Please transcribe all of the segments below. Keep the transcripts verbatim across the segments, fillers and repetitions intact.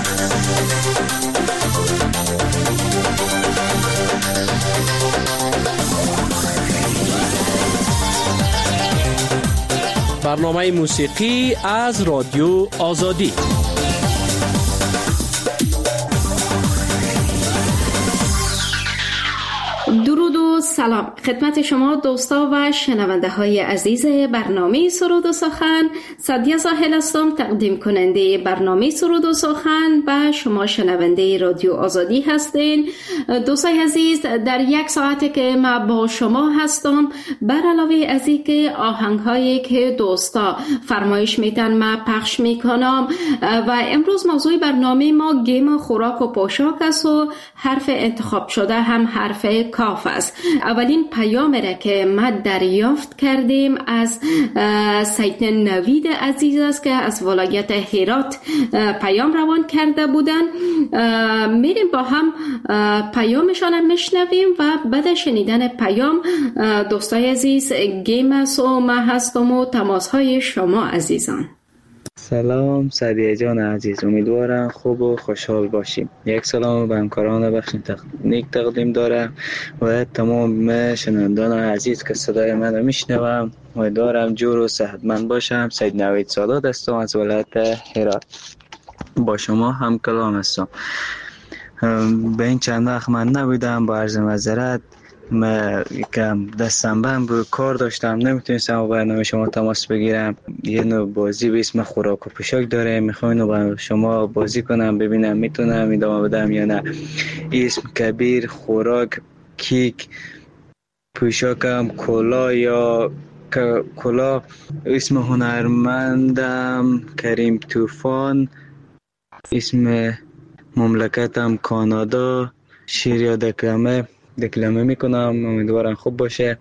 برنامه موسیقی از رادیو آزادی. درود و سلام خدمت شما دوستا و شنونده های عزیز برنامه سرود و سخن. سعدیه ساحل هستم، تقدیم کننده برنامه سرود و سخن و شما شنونده رادیو آزادی هستین. دوستای عزیز، در یک ساعتی که ما با شما هستم، بر علاوه از اینکه آهنگ هایی که دوستا فرمایش میتن ما پخش میکنم و امروز موضوع برنامه ما گیم خوراک و پوشاک است و حرف انتخاب شده هم حرف کاف است. اولین پیام را که ما دریافت کردیم از سید نوید عزیز است که از ولایت هرات پیام روان کرده بودن. میریم با هم پیامشان هم میشنویم و بعد شنیدن پیام دوستای عزیز گیم است و ما هستم و تماس های شما عزیزان. سلام سعدیه جان عزیز، امیدوارم خوب و خوشحال باشیم. یک سلام به همکاران بخش تکنیک تقدیم دارم و تمام شنوندگان عزیز که صدای من رو میشنوم. امیدوارم جور و صحتمند باشم. سید نوید سادات هستم از ولایت هرات، با شما هم کلام هستم. به این چند وقت من نبودم، با عرض معذرت. من یکم دستم بند بود، کار داشتم، نمیتونستم با برنامه شما تماس بگیرم. یه نوع بازی به اسم خوراک و پوشاک داره، میخوام اینو با شما بازی کنم، ببینم میتونم ادامه بدم یا نه. اسم کبیر، خوراک، کیک، پوشاکم کلا یا کلا. اسم هنرمندم کریم طوفان، اسم مملکتم کانادا. شعر یا دکلمه دکلمه میکنم، امیدوارم خوب باشه.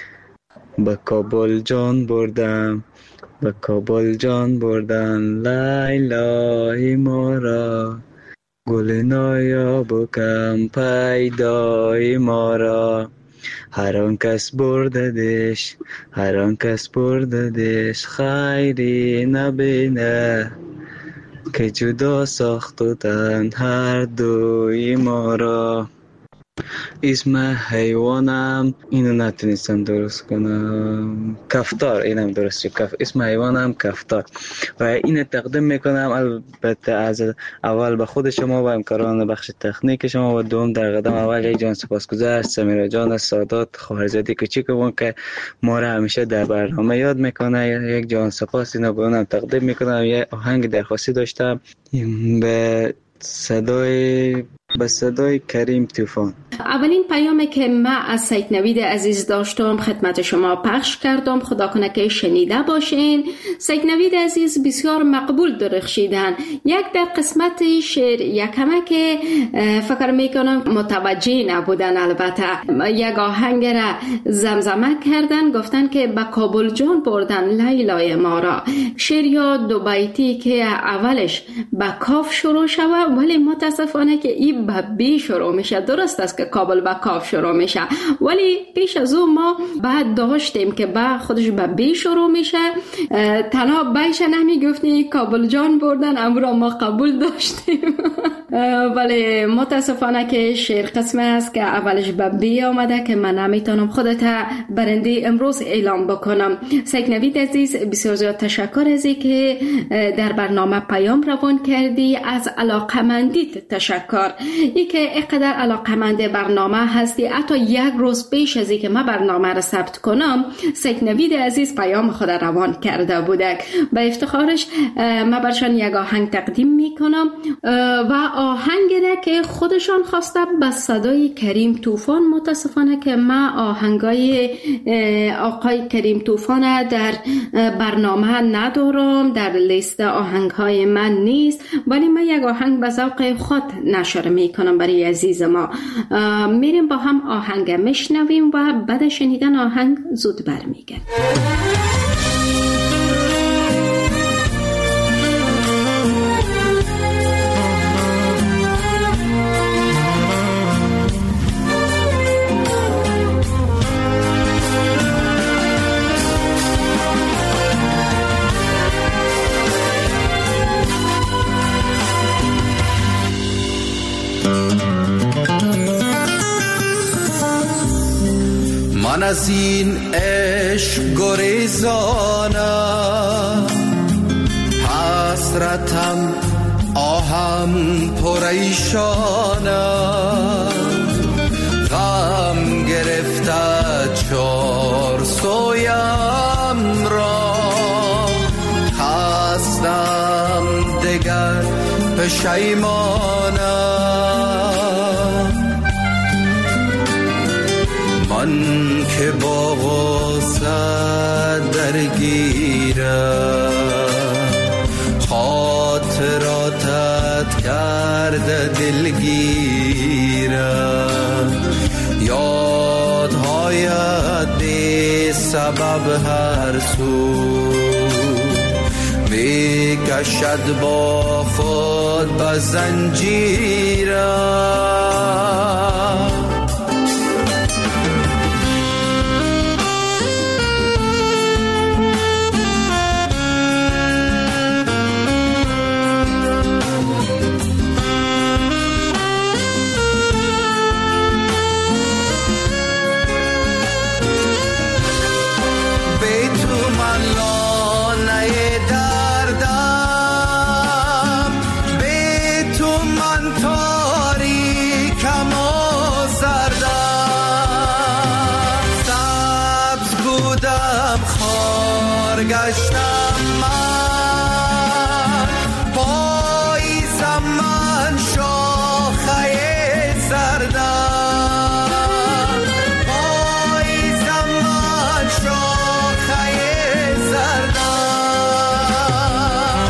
به کابل جان بردم، به کابل جان بردن لیلای ما را، گل نایاب و کم پیدای ما را. هر آن کس برددش، هر آن کس برددش، خیری نبینه که جدا ساختن هر دوی ما را. اسم حیوانم اینو نتونستم درست کنم، کفتار. اینم درست شد، کف... اسم حیوانم کفتار و اینو تقدیم میکنم البته از اول به خود شما و همکاران بخش تکنیک شما و دوم در قدم اول یک جان سپاسگزار سمیرا جان سادات خواهرزاده کوچیکمون که ما را همیشه در برنامه یاد میکنه. یک جان سپاس اینو به اونم تقدیم میکنم. یه آهنگ درخواستی داشتم به صدای به صدای کریم طوفان. اولین پیامی که ما از سید نوید عزیز داشتم خدمت شما پخش کردم، خدا کنه که شنیده باشین. سید نوید عزیز بسیار مقبول درخشیدن. یک در قسمت شعر یکمه که فکر میکنم متوجه نبودن، البته یک آهنگ را زمزمه کردن، گفتن که به کابل جان بردن لیلای ما را. شعر یا دو بیتی که اولش به کاف شروع شود ولی متاسفانه که این به بی شروع میشه. درست است که کابل با کاف شروع میشه ولی پیش از اون ما بعد داشتیم که با خودش به بی شروع میشه. تنها بیش نمیگفتیم کابل جان بردن، امرا ما قبول داشتیم ولی متاسفانه که شعر قسمه است که اولش به بی آمده که من نمیتونم خودت برنده امروز اعلام بکنم. سید نوید عزیز بسیار زیاد تشکر از که در برنامه پیام روان کردی. از علاقمندیت تشکر، ای که اینقدر علاقمند برنامه هستی. حتی یک روز پیش از اینکه من برنامه را ثبت کنم سید نوید عزیز پیام خود روان کرده بودک. به افتخارش من برشان یک آهنگ تقدیم میکنم و آهنگ را که خودشان خواسته به صدای کریم طوفان. متاسفانه که من آهنگای آقای کریم طوفان در برنامه ندارم، در لیست آهنگهای من نیست، ولی من یک آهنگ به ذوق خود نشر میکنم برای عزیز ما. میریم با هم آهنگ میشنویم و بعد شنیدن آهنگ زود برمیگردیم. از این عشق گریزانم، حسرتم آهم پریشانم، غم گرفته چار سویم را، خستم دگر پشیمانم. من که با غصه درگیرم، خاطراتت کرده دلگیرم، یادهایت بی سبب هر سو می کشد با خود به زنجیرم. گشتم من، پاییزم من شاخه زردم، پاییزم من شاخه زردم.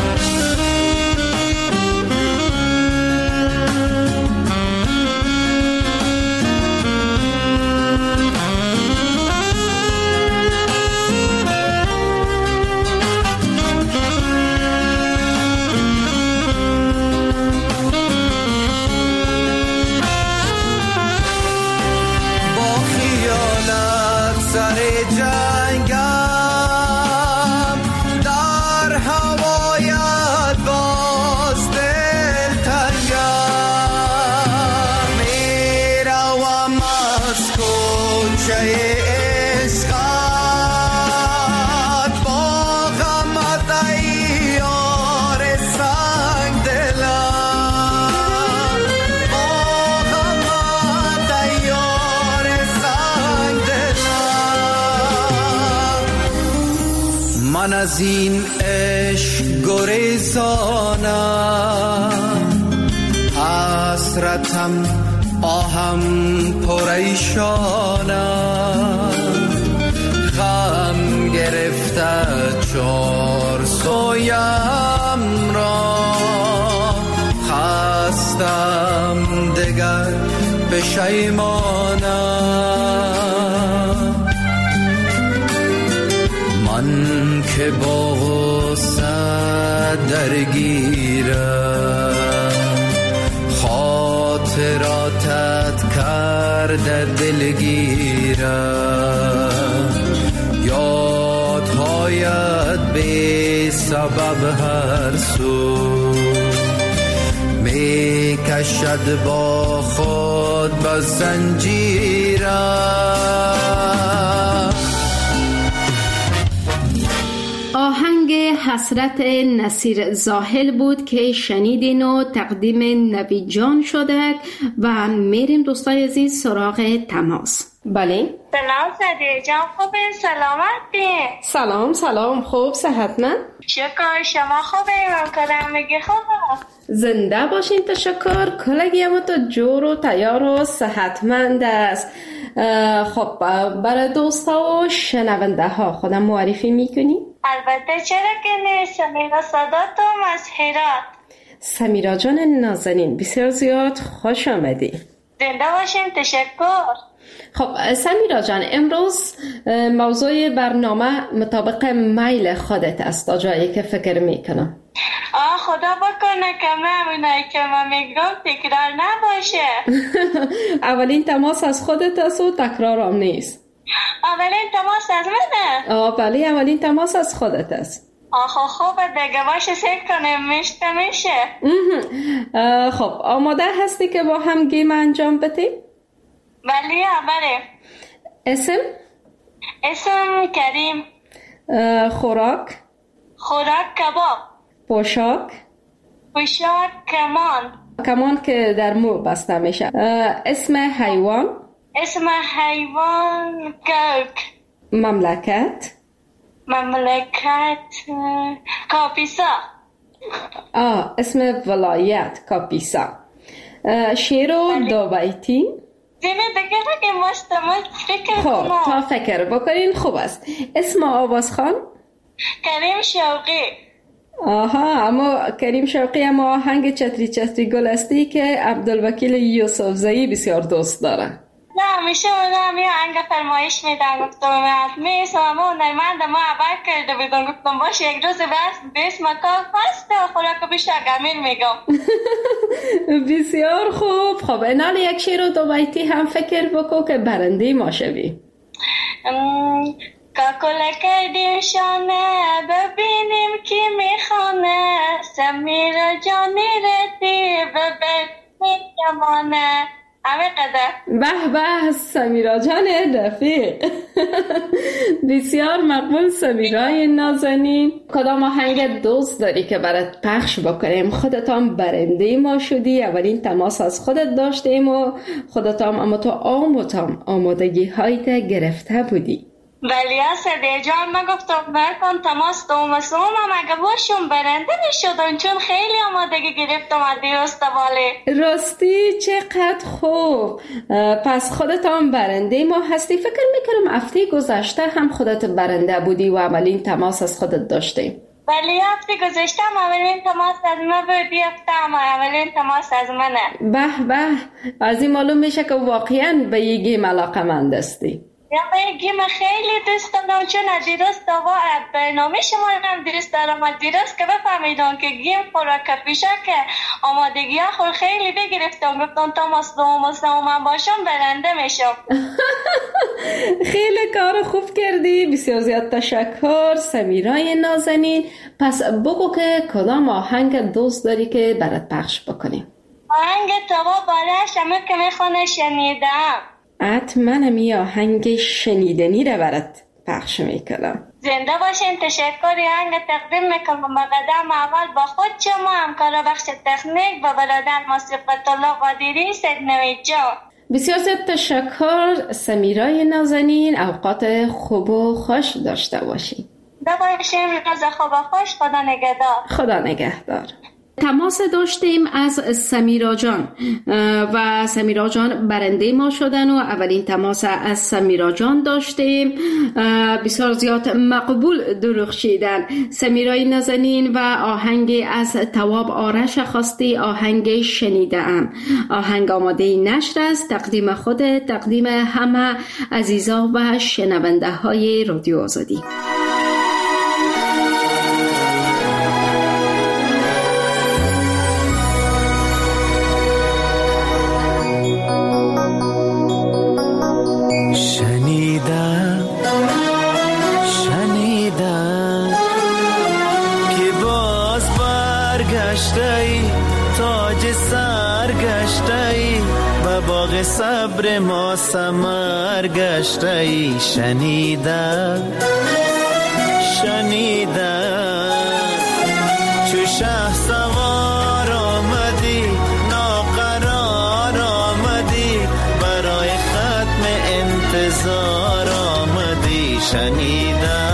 من از این عشق گریزانم، حسرتم آهم پریشانم، غم گرفته چار سویم را، خستم دگر پشیمانم. من که با غصه درگیرم، خاطراتت کرده دلگیرم، یادهایت بی سبب هر سو می کشد با خود به زنجیرم. آهنگ حسرت نصیر زاهل بود که شنیدین و تقدیم نوید جان شده و میریم دوستای عزیز سراغ تماس. بله سلام سعدیه جان، خوبه؟ سلامت بی؟ سلام سلام، خوب صحتمند؟ شکر، شما خوبه؟ همکارم میگه خوبه؟ زنده باشین، تشکر. کلگی هم تو جور و تیار و صحتمند است. خب برای دوستا و شنونده ها خودم معرفی میکنی؟ البته چرا که نیست. سمیرا صداتم از هرات. سمیرا جان نازنین، بسیار زیاد خوش آمدی. زنده باشین، تشکر. خب سمیرا جان، امروز موضوع برنامه مطابق میل خودت است تا جایی که فکر میکنم. آه خدا بکنه که من اونایی که من میگم تکرار نباشه. اولین تماس از خودت است و تکرار هم نیست. اولین تماس از منه؟ آه بله، اولین تماس از خودت است. آخه خوبه دیگه، باشه سیک کنیم میشته میشه. خب آماده هستی که با هم گیم انجام بدیم؟ بله بله. اسم؟ اسم کریم. خوراک؟ خوراک کباب. پوشاک؟ پوشاک کمان. کمان که در مو بسته میشه. اسم حیوان؟ اسم حیوان گرگ. مملکت؟ مملکت کاپیسا. آه اسم ولایت کاپیسا. شعر و دو بیتی؟ زینه دیگه که مستمت فکر خب کنم. تا فکر بکنین خوب است. اسم آوازخان؟ کریم شوقی. آها اما کریم شوقی اما آهنگ چتری چتری گل استی که عبدالوکیل یوسف زئی بسیار دوست داره. نه همیشه اونم یه آهنگ فرمایش میدن، گفتم می اسم هنرمند ما عبر کرده بیدون، گفتم باشه یک روز بس به اسم کاف هست و خوراک بیشتر گمیر میگم. بسیار خوب. خب اینال یک شعر و دو بیتی هم فکر بکن که برنده ما شوی. کاکل کردیم شانه ببینیم کی میخانه، سمیر جانی رتی ببین میکمانه. همه قدر. به به سمیرا جان رفیق. بسیار مقبول سمیرای نازنین. کدام آهنگ دوست داری که برات پخش بکنیم؟ خودتان برنده ما شدی، اولین تماس از خودت داشتیم و خودتان اما تو آموتام آمادگی هایت گرفته بودی. ولی اسدی جان من گفتم برکن تماس دوم سوم هم اگه باشم برنده میشدن، چون خیلی آمادگی گرفتم از دیروز توالی. راستی چقدر خوب. پس خودتان برنده ما هستی. فکر میکنم هفته گذشته هم خودت برنده بودی و اولین تماس از خودت داشتیم. ولی هفته گذشته هم اولین تماس از من بودی، هفته هم اولین تماس از منه. به به از این معلوم میشه که واقعا به یه گیم علاقه‌مند هستی. یا به یه گیم خیلی دوست دارم، چون از دیروز دوا برنامه شما هم دوست دارم. از دیروز که بفهمیدم که گیم خوراک پیشه که آمادگی ها خود خیلی بگرفتم، گفتم تماس دوم سوم من باشم برنده میشم. خیلی کار خوب کردی. بسیار زیاد تشکر سمیرای نازنین. پس بگو که کدام آهنگ دوست داری که برات پخش بکنیم؟ آهنگ توا بالش همه که میخونه شنیدم. حتما همی آهنگ شنیدنی رو برات پخش میکنم. زنده باشین. تشکری آهنگ تقدیم میکنم با قدم اول با خود شما همکار بخش تکنیک و برادر موسیقی الله قادری سید نوید جان. بسیار زیاد تشکر سمیرای نازنین. اوقات خوب و خوش داشته باشین. زنده باشین. روز خوب و خوش. خدا نگهدار. خدا نگهدار. تماس داشتیم از سمیرا جان و سمیرا جان برنده ما شدن و اولین تماس از سمیرا جان داشتیم. بسیار زیاد مقبول درخشیدن. سمیرای نازنین و آهنگ از تواب آرش خواستی، آهنگ شنیدم. آهنگ آماده نشر است. تقدیم خود، تقدیم همه عزیزا و شنونده های رادیو آزادی. صبر ما ثمر گشته، شنیدم شنیدم چو شه سوار آمدی ناقرار آمدی، برای ختم انتظار آمدی، شنیدم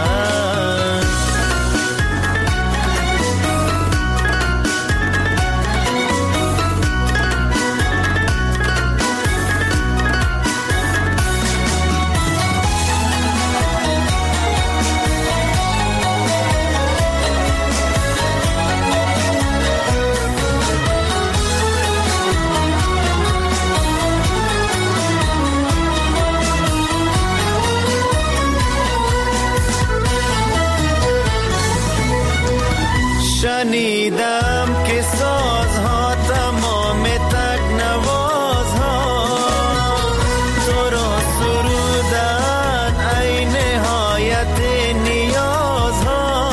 شنیدم که سازها تمام تکنوازها تو را سرودن ای نهایت نیازها،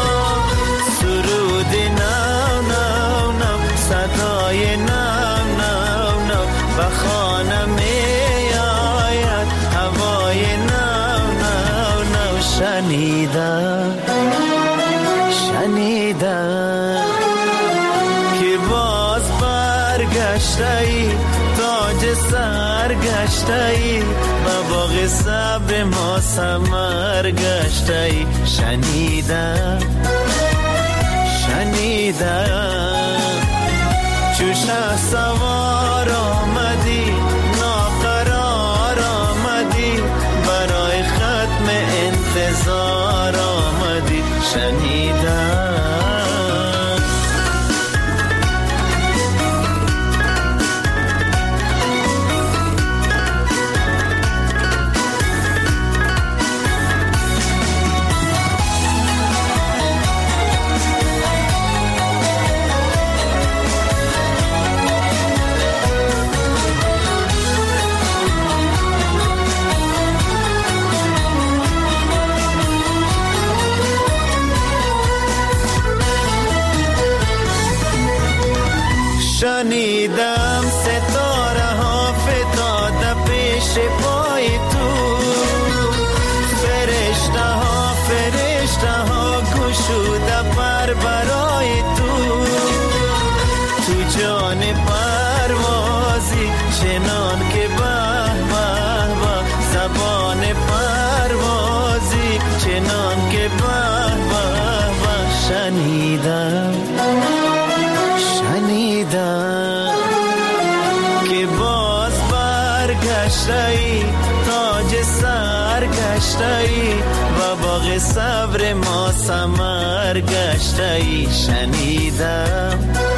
سرود نو نو نو صدای نو نو نو و خانه می آید هوای نو شنیدم شنیدم که باز برگشته ای، تاج سر گشته ای، و باغ صبر ما ثمر گشته ای. شنیدم شنیدم چو شه سوار آمدی، ناقرار آمدی، برای ختم انتظار آمدی. شنیدم شنیدم ستاره ها فتاده پیش پای تو، فرشته ها فرشته ها گشوده پر برای تو. تو جان پروازی چنان که به به به، زبان پروازی چنان که به به به. شنیدم شنیدم که باز برگشته ای، تاج سر گشته ای، و باغ صبر ما ثمر گشته ای. شنیدم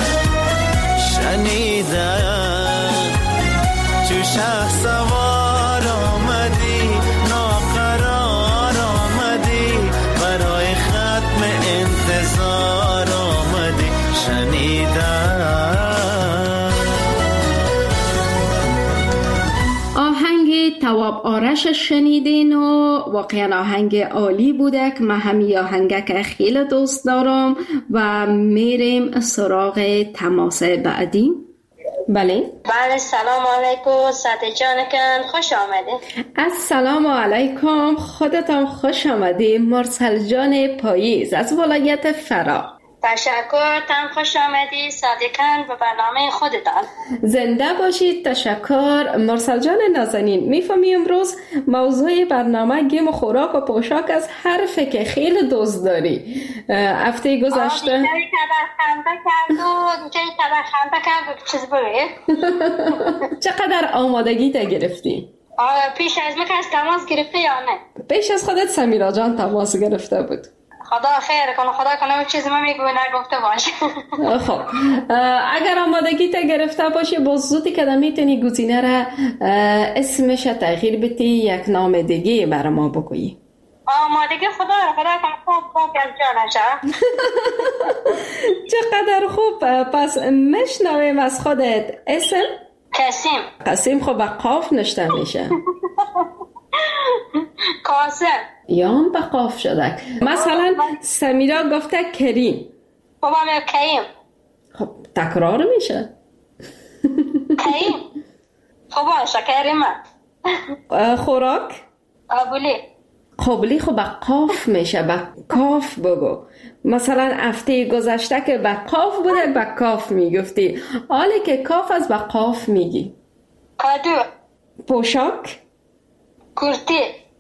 شنیدم چو شه سوار آمدی، ناقرار آمدی، برای ختم انتظار آمدی. شنیدم آهنگ تواب آرش شنیدین و واقعا آهنگ عالی بوده که من همی آهنگه که خیلی دوست دارم و میریم سراغ تماس بعدی. بله بله سلام علیکم سعد جان کن، خوش آمده. السلام علیکم، خودتان خوش آمدی. مرسل جان پاییز از ولایت فرا. تشکر، تن خوش آمدی صادقاً به برنامه خودتان. زنده باشید. تشکر مرسل جان نازنین. میفهمی امروز موضوع برنامه گیم و خوراک و پوشاک از حرفی که خیلی دوست داری. هفته گذشته آه بیشتری کدر خنده کرد و جایی کدر خنده کرد و چیز بگه. چقدر آمادگی تا گرفتی؟ پیش از من از تماس گرفته یا نه؟ پیش از خودت سمیرا جان تماس گرفته بود. خدا خیر کنه، خدا کنه اون چیزی من میگوی نگفته باشه. خب اگر آمادگی تا گرفته باشی بزودی که میتونی گزینه را اسمش تغییر بدی، یک نام دیگه برای ما بگویی. آمادگی خدا را خدا کنه خوب خوب از جانشه. چقدر خوب. پس مشنویم از خودت اسم. قاسم. قاسم خب با قاف نشته میشه. قاسم یا هم با قاف شده. مثلا سمیرا گفته کریم. بابا من کریم. خب تکرار میشه. کریم. خب باشه کریمه. خوراک قابلی. قابلی خب با قاف میشه، با کاف بگو. مثلا هفته گذشته که با قاف بوده با کاف میگفتی، حالی که کاف از با قاف میگی. کادو. پوشاک. کرتی.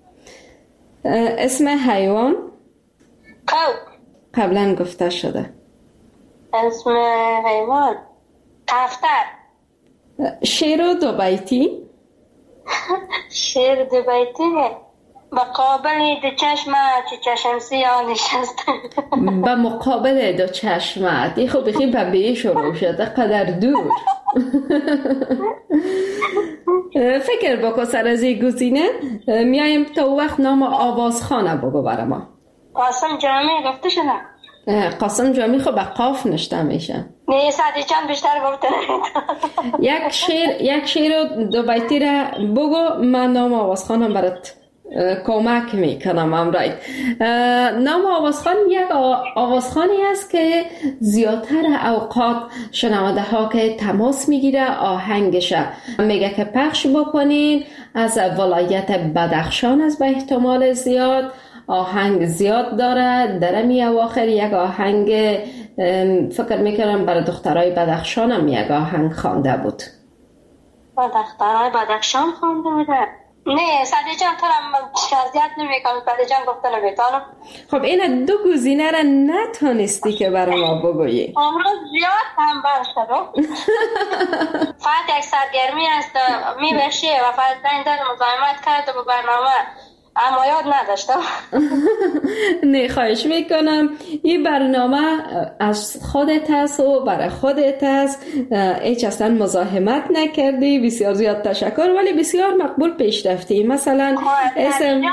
اسم حیوان. قو. قبلا گفته شده. اسم حیوان کفتر. شیر و دو بیتی. شیر دو بیتی به مقابل دو چشمه چه چشم سیاه نشسته. به مقابل دو چشمه دی خب بخی به شروع شده قدر دور. فکر بکن سر از این گزینه. میایم تا وقت نام آوازخانه بگو برای ما. قاسم جامی گفته شده. قاسم جامی خب به قاف نشته میشه. نه سعدی چند بیشتر گفته. یک شیر یک شیر و دو بیتی را بگو، من نام آوازخانه برات کمک میکنم. امرای نام آوازخان یک آوازخانی است که زیادتر اوقات شنونده ها که تماس میگیره آهنگش میگه که پخش بکنین از ولایت بدخشان است به احتمال زیاد. آهنگ زیاد داره. در می اواخر یک آهنگ فکر میکنم برای دخترای بدخشان هم یک آهنگ خوانده بود. با دخترای بدخشان خوانده بوده؟ نه سعدی جان تو هم شازیت نمی کنم. سعدی جان گفته نمیتانم. خب این دو گزینه را نتونستی که برای ما بگویی. امروز زیاد هم برشد فقط یک سرگرمی است میبشی و فقط زنگ داد مزاحمت کرده به برنامه اما یاد نداشتم. نه خواهش میکنم. این برنامه از خودت هست و برای خودت هست، هیچ اصلا مزاحمت نکردی. بسیار زیاد تشکر، ولی بسیار مقبول پیش رفتی. مثلا اسم یک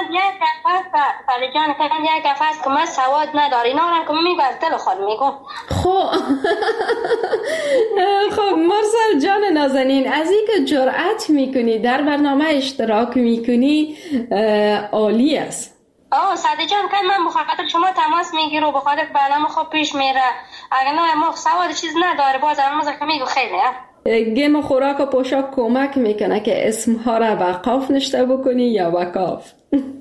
نفس که من سواد نداری اینا هم که میگوز دل خود میگم. خب خب مرسل جان نازنین، از این که جرأت میکنی در برنامه اشتراک میکنی عالی است. آه سعدی جان که من بخاطر شما تماس میگیرم و بخاطر برنامه خوب پیش میره. اگر نه ما سواد چیز نداره باز هم که میگو خیلی گیم خوراک و پوشاک کمک میکنه که اسمها را وقاف نشته بکنی یا وقاف.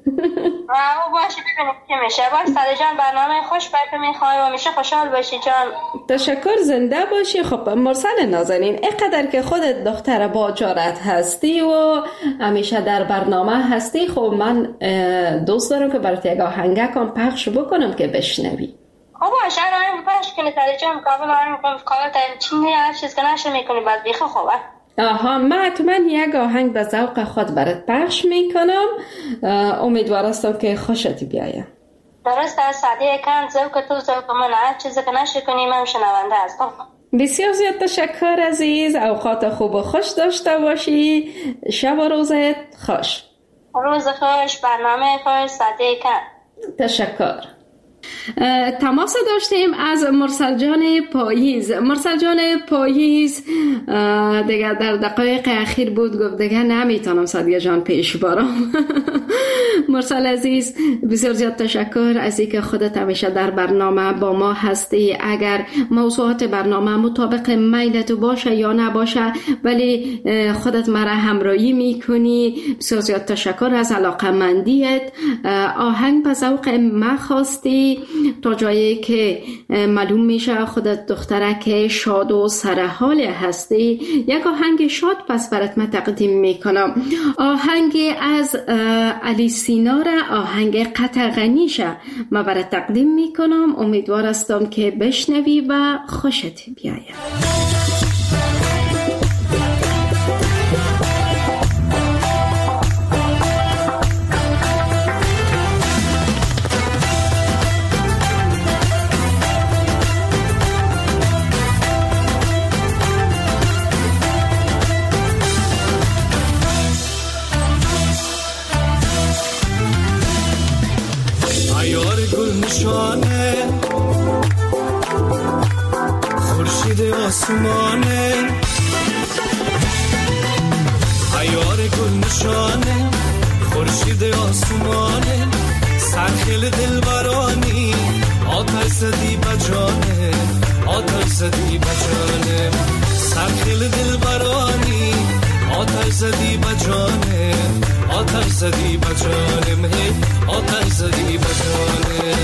آه باشه ببینیم که میشه. باز سعدی جان برنامه خوش برکه میخوای و میشه خوشحال باشی جان. تشکر، زنده باشی. خب مرسل نازنین، اینقدر که خودت دختر با جرأت هستی و همیشه در برنامه هستی، خب من دوست دارم که برات یک آهنگکم پخش بکنم که بشنوی. خب باشه آهنگ پخش کنی سعدی جان. کابل آهنگ میکنم کابل تا چینی هر چیز که نشه میکنی بعد بیخه خوبه. آها من حتما یک آهنگ به ذوق خود برات پخش میکنم. امیدوارم که خوشت بیاید. درست است سعدی کن ذوق تو ذوق من، هر چیزی که نشه کنی من شنونده هستم. بسیار زیاد تشکر عزیز. اوقات خوب و خوش داشته باشی. شب و روزت خوش. روز خوش، برنامه خوش سعدی کن. تشکر. تماس داشتیم از مرسل جان پاییز. مرسل جان پاییز دیگه در دقایق اخیر بود، گفت دیگه نمیتونم سعدی جان پیش بارم. مرسل عزیز بسیار زیاد تشکر از اینکه خودت همیشه در برنامه با ما هستی. اگر موضوعات برنامه مطابق میلت باشه یا نباشه ولی خودت مرا همراهی میکنی، بسیار زیاد تشکر از علاقمندیت. آهنگ به ذوق ما خواستی تا جایی که معلوم میشه خودت دخترک شاد و سرحال هستی. یک آهنگ شاد پس برات من تقدیم میکنم. آهنگ از علی سینا را، آهنگ قطغنیشه من برات تقدیم میکنم. امیدوار هستم که بشنوی و خوشت بیاید. خورشید آسمانه عیار گل نشانه، خورشید آسمانه سرخیل دلبرانی، آتش زدی بجانه، آتش زدی بجانه سرخیل دلبرانی، آتش زدی بجانه، آتش زدی بجانه مه آتش زدی بجانه.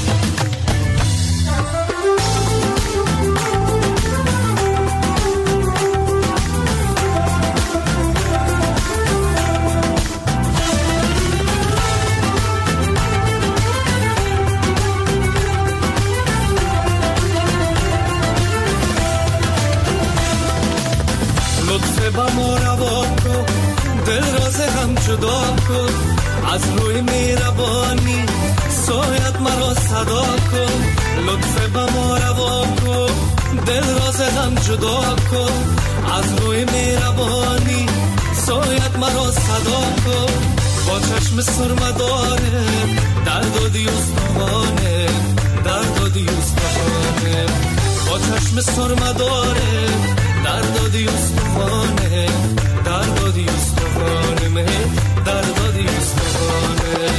جدا کن از روی مهربانی، سایت مرا صدا کن، لطف به ما روا کن، دل راز هم جدا کن از روی مهربانی، سایت مرا صدا کن. با چشم سرمه داره درد و دیوستانه، درد و دیوستانه با چشم سرمه داره درد و دیوستانه، درد و دیوستانه مه درد و دیوستانه.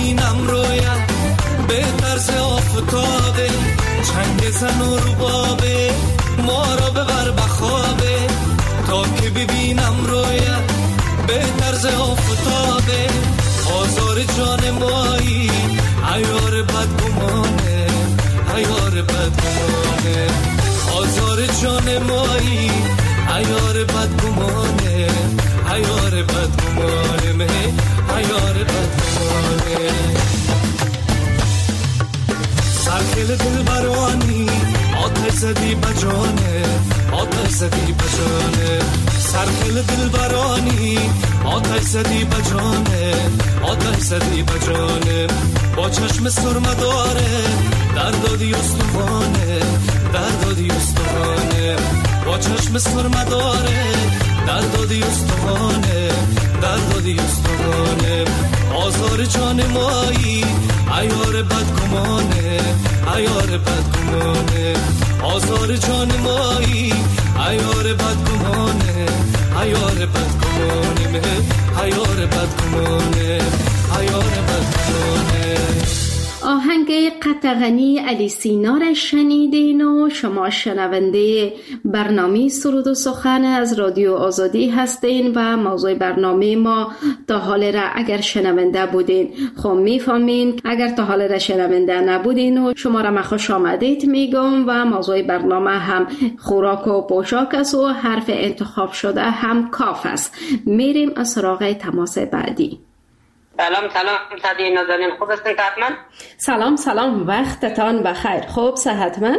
ببینم رویت به طرز آفتابه، چنگ زن و ربابه ما را ببر بخوابه، تا که ببینم رویت به طرز آفتابه. آزار جان مایی عیار بدگمانه، عیار بدگمانه، آزار جان مایی عیار بدگمانه، عیار بدگمانه، مه عیار بدگمانه. سرخیل دل برانی آتش زدی بجانه، آتش زدی بجانه، سرخیل دل برانی آتش زدی بجانه، آتش زدی بجانه. با چشم سرمه داره در دادی استوانه، در دادی استوانه، با چشم سرمه داره در دادی استوانه، در دادی استوانه. آزار جان مایی عیار بدگمانه، عیار بدگمانه، آزار جان مایی عیار بدگمانه، عیار بدگمانه، مه عیار بدگمانه، عیار بدگمانه. آهنگ قطغنی علی سینا را شنیدین و شما شنونده برنامه سرود و سخن از رادیو آزادی هستین و موضوع برنامه ما تا حال را اگر شنونده بودین خب میفهمین، اگر تا حال را شنونده نبودین و شما را من خوش آمدید میگم. و موضوع برنامه هم خوراک و پوشاک است و حرف انتخاب شده هم کاف است. میریم از سراغ تماس بعدی. سلام سلام صدی نازنین، خوب هستین حتما؟ سلام سلام، وقتتان بخیر. خوب صحتمند؟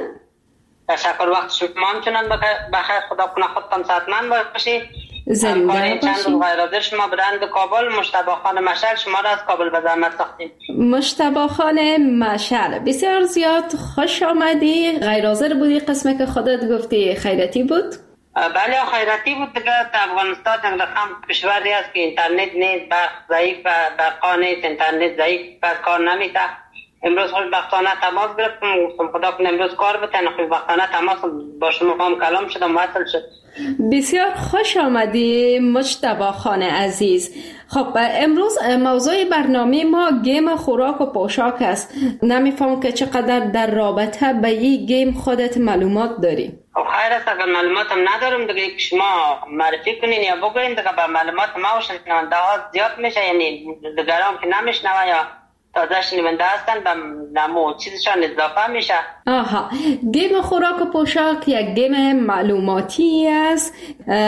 تشکر، وقت شما همچنان بخیر، خدا کنه خودتان صحتمند باشید. زنده باشید. چند روز غیرحاضر شما برند کابل مجتبی خان مشعل شما را از کابل به زحمت ساختیم. مجتبی خان مشعل بسیار زیاد خوش آمدی. غیرحاضر بودی، قسمه که خودت گفتی خیرتی بود؟ بله خیراتی بود دیگه. افغانستان یک رقم کشوری است که اینترنت نیست، برق ضعیف و برقا نیست، اینترنت ضعیف و کار نمیده. امروز خوشبختانه تماس گرفتم، گفتم خدا کنه امروز کار بتن. خوشبختانه تماس با شما هم کلام شدم، وصل شد. بسیار خوش آمدی مجتبی خان عزیز. خب امروز موضوع برنامه ما گیم خوراک و پوشاک است. نمیفهم که چقدر در رابطه به این گیم خودت معلومات داری؟ خب خیر است، اگر معلوماتم ندارم دیگه که شما معرفی کنین یا بگوین دیگه به معلومات ما و شنونده ها زیاد میشه، یعنی دیگران که نمیشنوه یا تازه شنونده هستن به نمو چیزشان اضافه میشه. آها، گیم خوراک و پوشاک یک گیم معلوماتی است.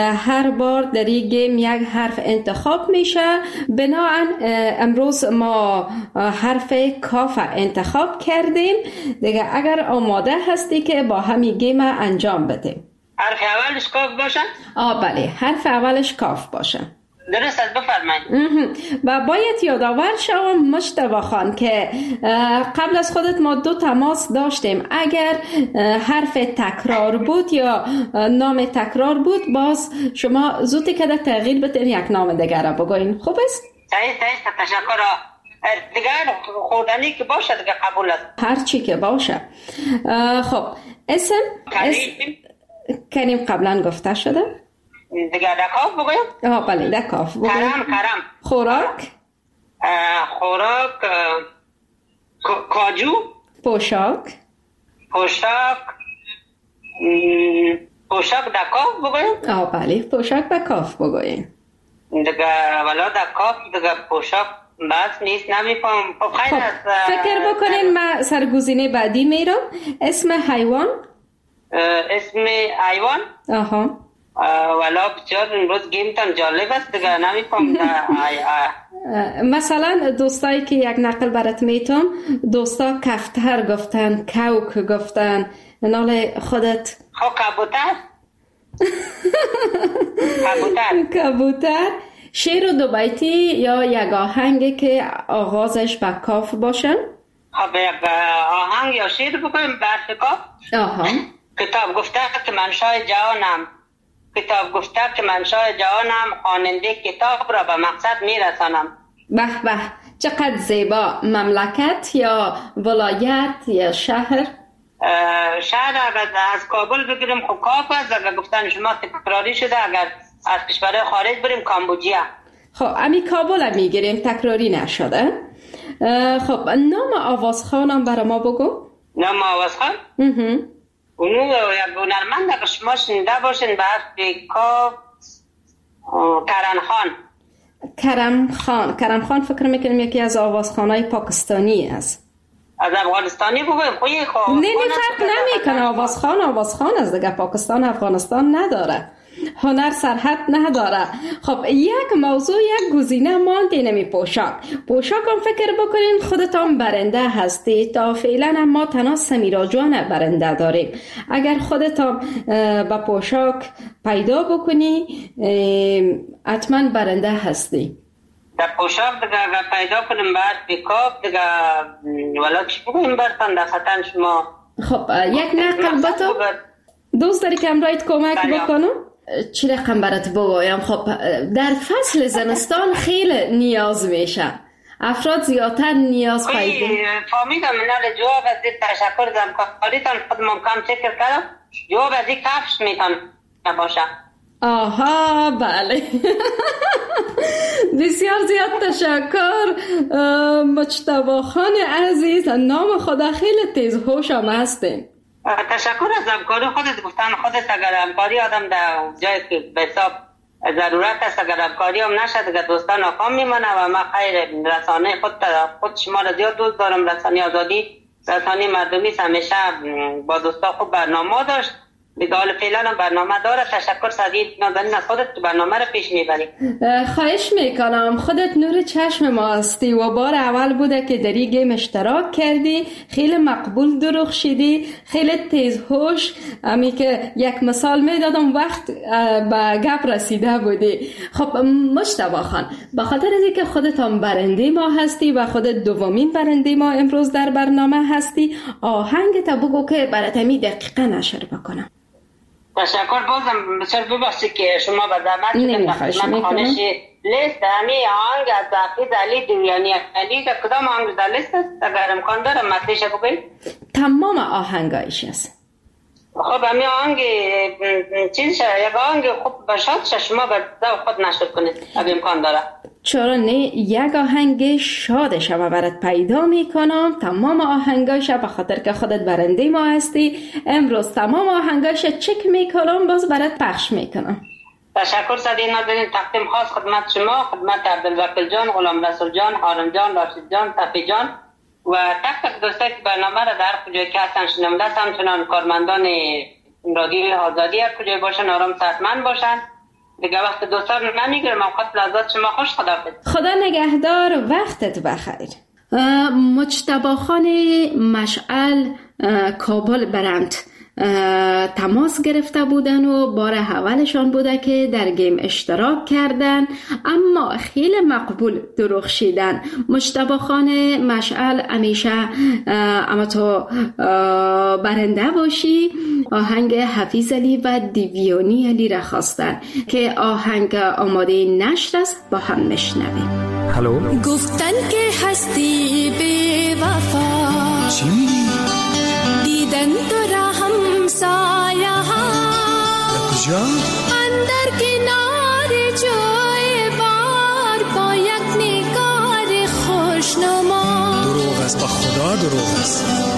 هر بار در این گیم یک حرف انتخاب میشه. بنابراین امروز ما حرف کاف انتخاب کردیم دیگه. اگر آماده هستی که با همین گیم انجام بدیم. حرف اولش کاف باشه؟ آه بله، حرف اولش کاف باشه. درست است، بفرمایید. و باید یادآور شوم مجتبی خان که قبل از خودت ما دو تماس داشتیم. اگر حرف تکرار بود یا نام تکرار بود باز شما زودی که تغییر بتین یک نام دیگر را بگوین. خوب است؟ صحیح صحیح، تشکر. دیگر خوردنی که باشه دیگه قبول است. هر چی که باشه. خب اسم کریم. کریم قبلا گفته شده. دیگه دکاف بگویم؟ آه بله دکاف بگویم. کرم کرم. خوراک؟ خوراک کاجو. پوشاک؟ پوشاک پوشاک دکاف بگویم؟ آه بله پوشاک دکاف بگویم. دیگه ولا دکاف دیگه پوشاک بس نیست، نمیفهم. خب خیر است. فکر بکنین من سرگزینه بعدی میرم. اسم حیوان؟ اسم حیوان؟ آها. ولا بسیار امروز گیمتان جالب است دیگه، نمیفهم. مثلا دوستایی که یک نقل برات میتم، دوستا کفتر گفتن، کوک گفتن، نال خودت خب کبوتر. کبوتر کبوتر. شعر دو بیتی یا یک آهنگی که آغازش با کاف باشه؟ خب یک آهنگ یا شعر بکنیم برف کاف. آها. کتاب گفته که من شاه جهانم، کتاب گفته که من شاه جهانم، خواننده کتاب را به مقصد میرسانم. به به، چقدر زیبا. مملکت یا ولایت یا شهر؟ شهر اگر از کابل بگیریم خب کاف است. اگر گفتن شما تکراری شده، اگر از کشور خارج بریم کامبوجیا. خب امی کابل هم میگیریم، تکراری نشده. خب نام آوازخوانم برای ما بگو. نام آوازخوان؟ اونو یک هنرمند که شما شنیده باشین به حرف کاف کرم خان. کرم خان کرم خان فکر میکنم یکی از آوازخوانای پاکستانی است. از افغانستانی بگویم خویی خواه نه نه فرق نمیکنه. آوازخوان آوازخوان از دیگه. پاکستان افغانستان نداره، هنر سرحد نداره. خب یک موضوع یک گزینه مانده نمی پوشاک. پوشاک هم فکر بکنین خودتان برنده هستی. تا فعلا ما تنها سمیرا جان برنده داریم. اگر خودتان با پوشاک پیدا بکنی حتما برنده هستی. در پوشاک دیگه پیدا کنیم بعد بیکاپ دیگه ولی چی بگویم برتن در خطن شما. خب یک نقل با تو دوست داری که امرایت کمک بکنم؟ چی رقم برات بگویم؟ خب در فصل زمستان خیلی نیاز میشه. افراد زیادتر نیاز پیدا. فهمیدم منال جواب از این تشکر دارم کاریتان خود ممکن فکر کردم جواب از این کفش میتون نباشه. آها بله. بسیار زیاد تشکر مجتبی خان عزیز. نام خدا خیلی تیز هوش هم هستین. تشکر از همکاری خودت. گفتن خودت اگر همکاری آدم در جایی که به حساب ضرورت است اگر همکاری هم نشد اگر دوستان ناکام میمانه و ما خیر رسانه خود خود شما را زیاد دوست دارم. رسانه آزادی رسانه مردمی همیشه با دوستا خوب برنامه داشت. دیگه حال فعلا برنامه داره. تشکر سعید نازنین از خودت برنامه رو پیش میبری. خواهش میکنم. خودت نور چشم ما هستی و بار اول بوده که در این گیم اشتراک کردی. خیلی مقبول درخشیدی، خیلی تیز هوش. امی که یک مثال میدادم وقت به گپ رسیده بودی. خب مجتبی خان به خاطر از اینکه خودت هم برنده ما هستی و خودت دومین برنده ما امروز در برنامه هستی، آهنگ تا بگو که برات می دقیقا نشر بکنم. تشکر. بازم بسیار ببخشید که شما به زحمت نمیخواهش میکنم. لیست همی آهنگ از حافظ علی دیوانی علی که کدام آهنگ در لیست است اگر امکان داره مطلعش بگوید؟ تمام آهنگایش است. خب همی آهنگ چیز شد یک آهنگ خوب باشد شما به خود نشر کنید اگر امکان داره. چرا نه؟ یک آهنگ شاد شما برات پیدا میکنم. تمام آهنگاش به خاطر که خودت برنده ما هستی امروز تمام آهنگاش چک میکنم باز برات پخش میکنم. تشکر سعید نازنین. تقدیم خاص خدمت شما، خدمت عبدالوکیل جان، غلام رسول جان، هارون جان، راشد جان، تقی جان و تک تک دوستایی که برنامه را در کجای که هستن شنونده هستن همچنان کارمندان رادیوی آزادی هر کجای باشن آرام صحتمند باشن. دیگه وقت دوستان نمیگیرم. اوقات لحظات شما خوش. خداحافظ. خدا نگهدار. وقتت بخیر. مجتبی خان مشعل کابل برند تماس گرفته بودن و بار اولشان بوده که در گیم اشتراک کردن اما خیلی مقبول درخشیدن. مجتبی خان مشعل همیشه اما تو برنده باشی. آهنگ حفیظ علی و دیویانی علی را خواستن که آهنگ آماده نشر است. با هم نشنویم. هلو. گفتن که هستی بی وفا چی میگی؟ دیدن تو را هم سایه ها کجا؟ اندر کنار جای بار با یک نگار خوشنما. دروغ است با خدا دروغ است.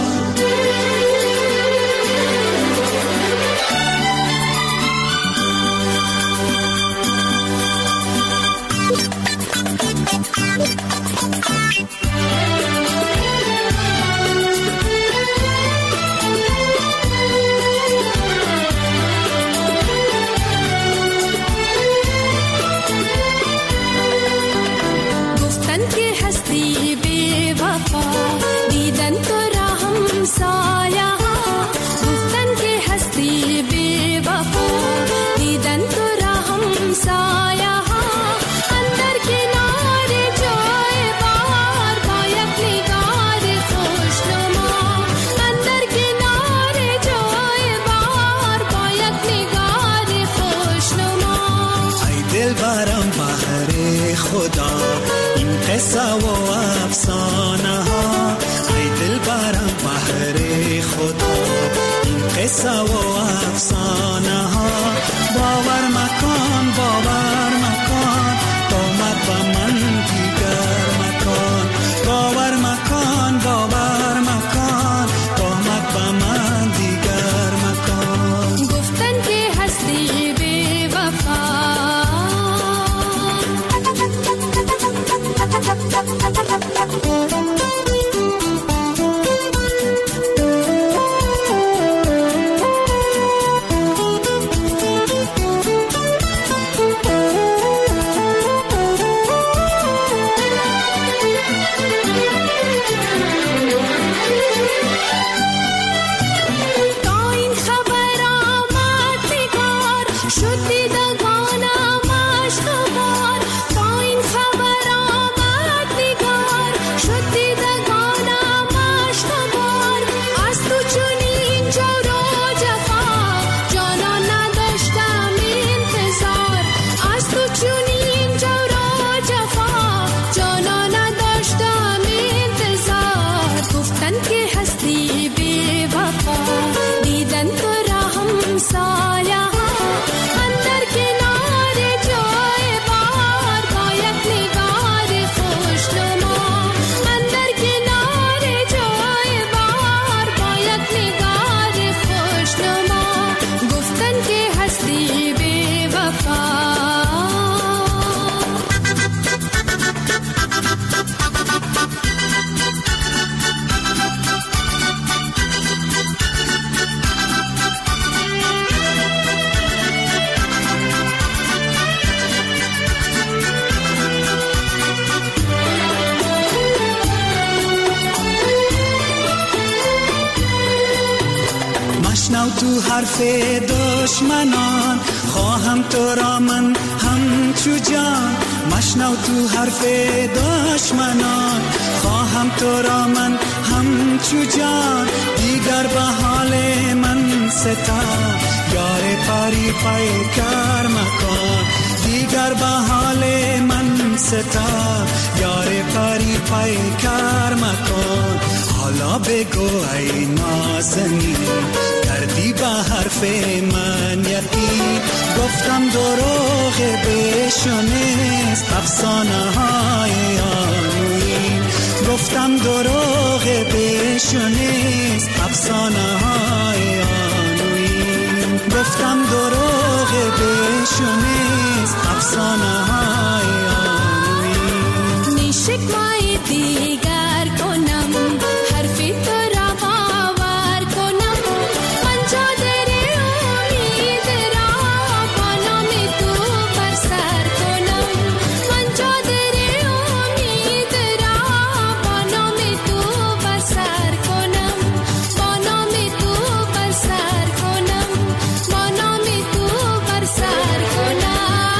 قصه و افسانه ها ای دل برم بحر خدا این قصه و افسانه ها باور مکان باور مکان قامت با من دیگر مکان باور مشنو تو حرف دشمنان، خواهم تو را من همچو جان. مشنو تو حرف دشمنان، خواهم تو را من همچو جان. دیگر به حال من ستا، یار پری پیکر مکن. دیگر به حال من ستا، یار پری پیکر مکن. حالا بگو ای نازنین، کردی به حرف من یقین. گفتم دروغ بشنیست افسانه های آنوین. گفتم دروغ بشنیست افسانه های آنوین. گفتم دروغ بشنیست افسانه های آنوین. نیشک مای دیگر کنم، حرفی تو را باور کنم. من چادر امید را با نام تو بر سر کنم. من چادر امید را با نام تو بر سر کنم. با نام تو بر سر کنم. با نام تو بر سر کنم.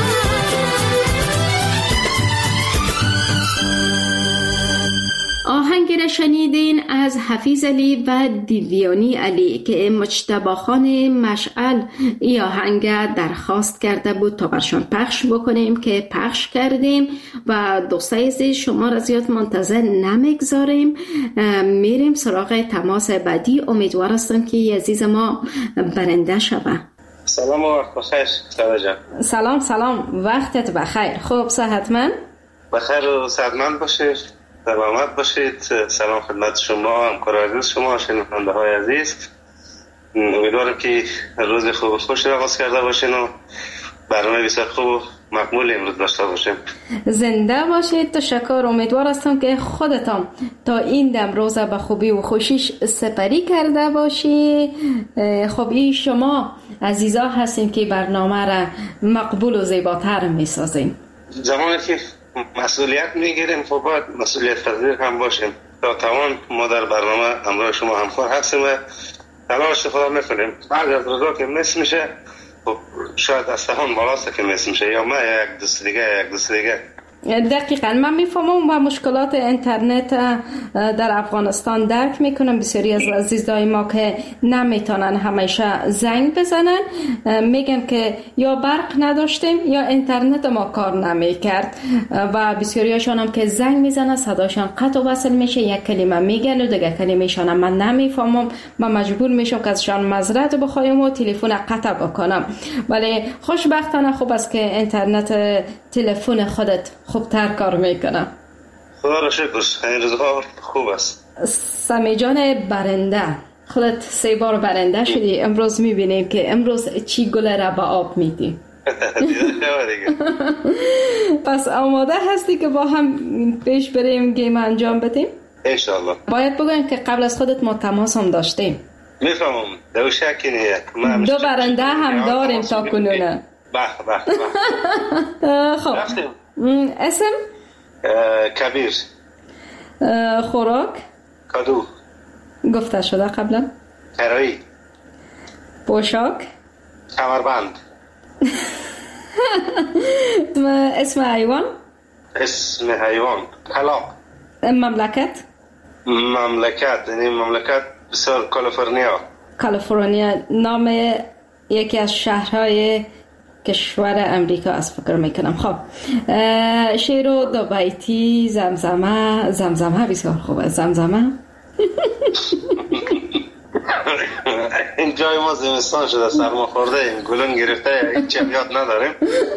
آهنگ را شنیدین از حفیظ علی و دیویانی علی که مجتبی خان مشعل ای آهنگ درخواست کرده بود تا برشان پخش بکنیم که پخش کردیم و دوستای عزیز شما را زیاد منتظر نمیگذاریم، میریم سراغ تماس بعدی. امیدوار هستم که عزیز ما برنده شود. سلام و وقت بخیر سارا جان. سلام سلام، وقتت بخیر. خوب صحتمند؟ بخیر و صحتمند باشید، سلامت باشید. سلام خدمت شما، همکار عزیز شما، شنونده های عزیز. امیدوارم که روز خوب و خوش را آغاز کرده باشین و برنامه بسیار خوب و مقبول امروز داشته باشیم. زنده باشید. تشکر. امیدوار هستم که خودتان تا این دم روز به خوبی و خوشیش سپری کرده باشی. خب این شما عزیزا هستین که برنامه را مقبول و زیباتر میسازین. زمانی که مسئولیت میگیریم خب باید مسئولیت پذیر هم باشیم. تا توان ما در برنامه همراه شما همکار هستیم و تلاش خدا میکنیم. بعد از روزا که مس میشه خب شاید از توان بالاسته که مس میشه، یا ما یک دوست دیگه یک دوست دیگه. دقیقاً من میفهمم و مشکلات اینترنت در افغانستان درک میکنم. بسیاری از عزیزای ما که نمیتونن همیشه زنگ بزنن میگن که یا برق نداشتیم یا اینترنت ما کار نمیکرد و بسیاریشان هم که زنگ میزنن صداشان قطع و وصل میشه، یک کلمه میگن و دیگه کلمه‌شان من نمیفهمم. من مجبور میشم که ازشان معذرت بخوایم و تلفن قطع بکنم. ولی خوشبختانه خوب است که اینترنت تلفن خودت خوبتر کار میکنه. خدا را شکر. این روزها خوب است. سمی جان برنده، خودت سه بار برنده شدی. امروز میبینیم که امروز چی گل را به آب میدی. پس آماده هستی که با هم پیش بریم گیم انجام بدیم؟ انشالله. باید بگویم که قبل از خودت ما تماس هم داشتیم. میفهمم، دو شکی نیه. دو برنده هم داریم تا کنونه. به به به. خب اسم؟ کبیر. خوراک؟ کدو. گفته شده قبلا. کرایی. پوشاک؟ کمربند. اسم حیوان؟ اسم حیوان کلاغ. مملکت؟ مملکت یعنی مملکت بسیار کالیفرنیا. کالیفرنیا نام یکی از شهرهای کشور امریکا از فکر میکنم. خب شعر و دو بیتی زمزمه. زمزمه بسیار خوبه. زمزمه. این جای ما زمستان شده، سرما خورده ایم، گلون گرفته، هیچ یاد نداریم.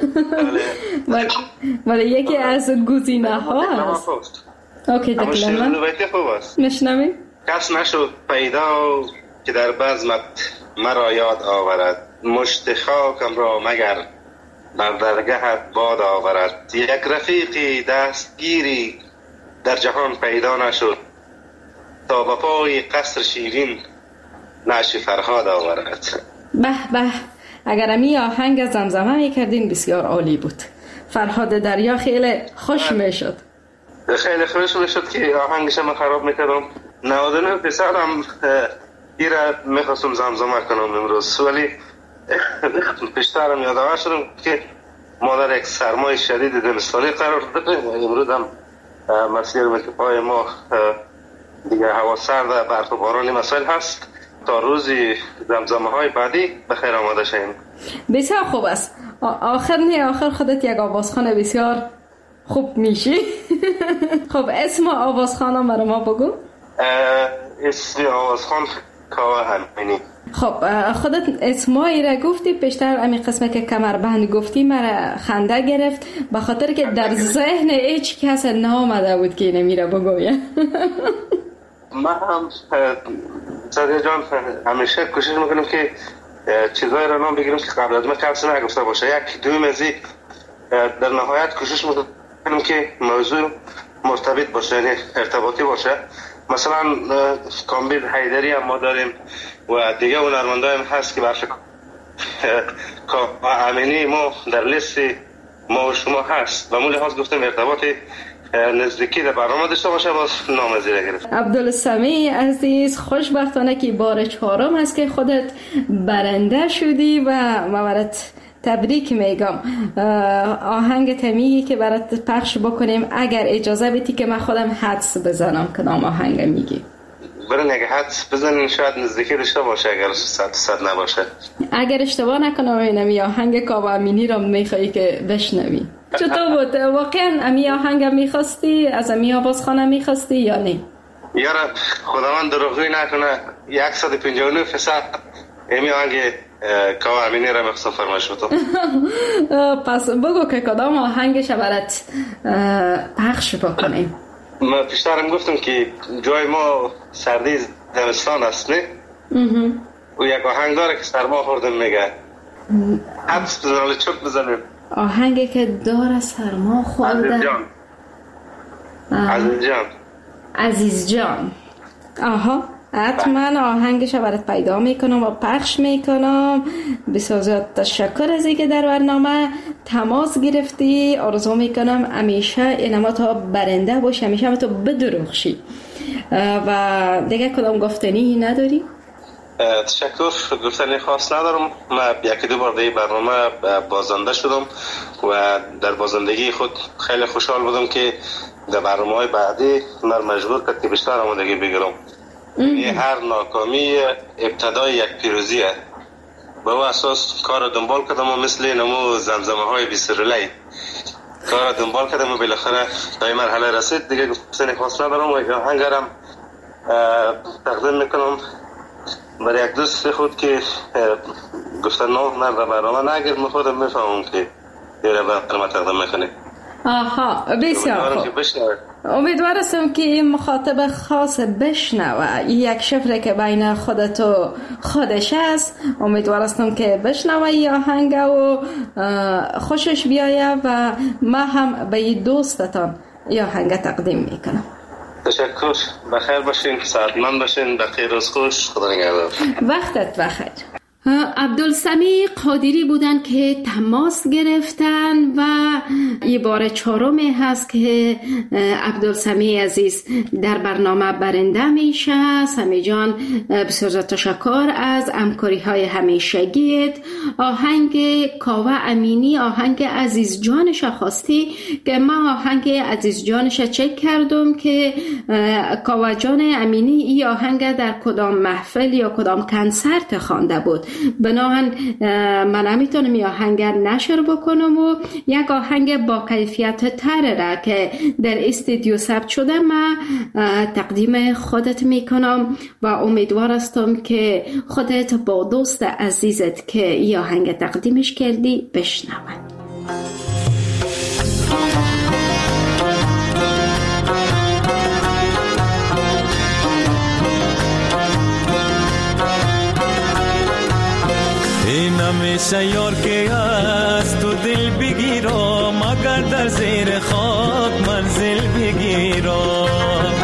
ولی یکی از گزینه ها هست. اوکی دکلمه. شعر دو بیتی خوب است. نشنویم. کس نشد پیدا که در بزمت مرا یاد آورد، مشت خاکم را مگر بر درگهت باد آورد. یک رفیقی دستگیری در جهان پیدا نشد، تا به پای قصر شیرین نعش فرهاد آورد. به به، اگر امی آهنگ زمزمه میکردین بسیار عالی بود. فرهاد دریا خیلی خوش میشد. خیلی خوش میشد که آهنگش من خراب میکردم. نود و نه درصد هم را میخواستم زمزمه کنم امروز، ولی پیشترم یادآور شدم که ما در یک سرمای شدید زمستانی قرار داریم. امروز هم مسیر پای ما دیگه هوا سرد، برف و بارانی مسائل هست. تا روزی زمزمه های بعدی بخیر آماده شیم. بسیار خوب است. آخر نه آخر خودت یک آوازخوان بسیار خوب میشی. خب اسم آوازخوانم برای ما بگو. اسم آوازخوان کاوه امینی. خب خودت اسمایی را گفتی، پیشتر امی قسمه که کمربند گفتی مرا خنده گرفت، به خاطر که در ذهن هیچ کس نامده بود که نمیره بگویه. من هم سادیا جان همیشه کوشش میکنم که چیزایی را نام بگیرم که قبل از ما کسی نگفته باشه. یک دوم از این در نهایت کوشش میکنم که موضوع مرتبط باشه، یعنی ارتباطی باشه. مثلا کامبیز حیدری هم ما داریم و دیگه هنرمندای هم هست که برش امینی ما در لیست ما و شما هست و مو لحاظ گفتم ارتباطی نزدیکی در برنامه داشته باشه، باز نام زیره گرفت. عبدالسمیع عزیز، خوشبختانه که بار چهارم هست که خودت برنده شدی و ما برات تبریک میگم. آهنگ تمیگی که برات پخش بکنیم اگر اجازه بدی که من خودم حدس بزنم کدام آهنگ میگی؟ برای نگه حدس بزنین، شاید نزدیکی داشته باشه اگر صد صد نباشه. اگر اشتباه نکنم اینمی آهنگ کاوه امینی را میخوایی که بشنوی. چطور بود؟ واقعا امی آهنگ میخواستی؟ از امی آوازخانه میخواستی یا نه؟ یارا خداوند دروغی نکنه، صد و پنجاه و نه درصد امی آهنگ کاوه امینی را میخواستم فرمایش بدم. پس بگو که کدام آهنگش برات پخش بکنیم. ما پیشترم گفتم که جای ما سردی زمستان است نه؟ و یک آهنگ داره که سرما خوردم میگه. حدس بزنم چوب بزنیم. آهنگی که داره سرما خورده. عزیز جان. عزیز جان. عزیز جان. آها. حتما آهنگش برات پیدا میکنم و پخش میکنم. بسیار زیاد تشکر از اینکه در برنامه تماس گرفتی. آرزو میکنم همیشه اینما تا برنده باشی، همیشه هم تو بدرخشی. و دیگه کدام گفتنی نداری؟ تشکر، گفتنی خاص ندارم. من یکی دو بار دیگه برنامه بازنده شدم و در بازندگی خود خیلی خوشحال بودم که در برنامه های بعدی من مجبور کرد که بیشتر آمادگی بگیرم. یعنی هر ناکامی ابتدای یک پیروزیه. به اون اساس کار دنبال کردم و مثل نمو زمزمه های بیسرلی کار دنبال کردم و بالاخره تا این مرحله رسید. دیگه گفتنی خاص ندارم و آهنگرم تقدیم میکنم برای یک دوست خود که گفتن نام من و برنامه نگیر، من خودم میفهمم که یه برنامه تقدیم میکنه. آها بسیار خوب. امیدوار هستم که این مخاطب خاص بشنوه یک شفره که بین خودت و خودش است. امیدوار هستم که بشنوه این آهنگ و خوشش بیایه و من هم به این دوستتان این آهنگ تقدیم میکنم. تشکر، بخیر باشین، سعادتمند باشین، بخیر روز خوش، خدا نگهدار. وقتت بخیر. عبدالسمیع قادری بودن که تماس گرفتن و یه بار چهارمی هست که عبدالسمیع عزیز در برنامه برنده میشه. سمی جان بسیار تشکر از همکاری های همیشگیت. آهنگ کاوه امینی آهنگ عزیز جانش خواستی که من آهنگ عزیز جانش چک کردم که کاوه جان امینی این آهنگ در کدام محفل یا کدام کنسرت خوانده بود. بناهن من نمیتونم این آهنگ نشر بکنم و یک آهنگ با کیفیت تر را که در استودیو ثبت شده من تقدیم خودت میکنم و امیدوار هستم که خودت با دوست عزیزت که این آهنگ تقدیمش کردی بشنوند. این همیشه یار که از تو دل بگیرم مگر در زیر خاک منزل بگیرم.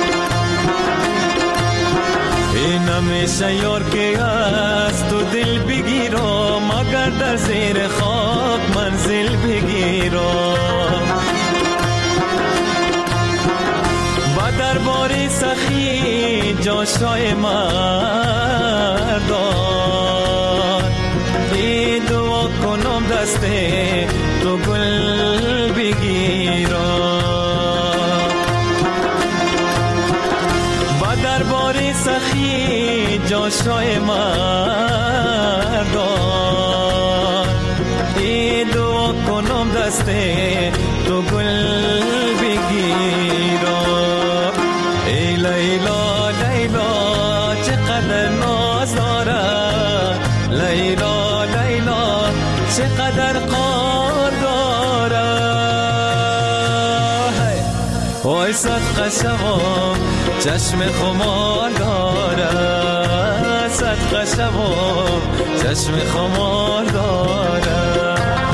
این همیشه یار که از تو دل بگیرم مگر در زیر خاک منزل بگیرم. و درباره سخی جاشای مردان ای دعا کنم دست تو گل بگیرم با دربار سخی جاشای مردان ای دعا کنم دست تو گل بگیرم ای لیلا لیلا چقدر ناز دارد لیلا لیلا چقدر قار دارد وای صدقه شوم چشم خمار دارد صدقه شوم چشم خمار دارد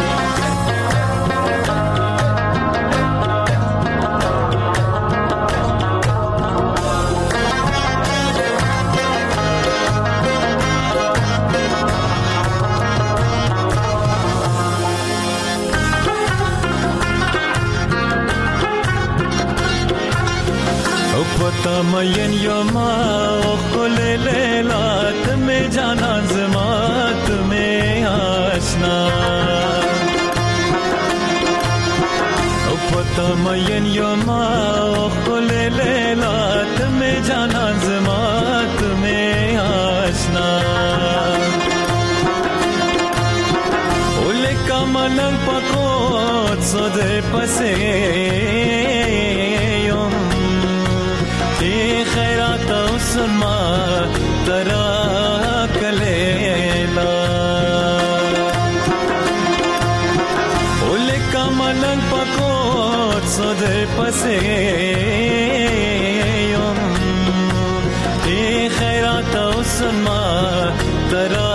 پتا مین یوما خل لیلا تمہیں جانا زما تمہیں آشنا پتا مین یوما خل لیلا تمہیں جانا زما تمہیں آشنا اولے کا ملنگ پکوت سودے پسے خیرات سنما ترا کلیلا اولے کا ملنگ پکوت سودے پسے یم ای خیرات سنما ترا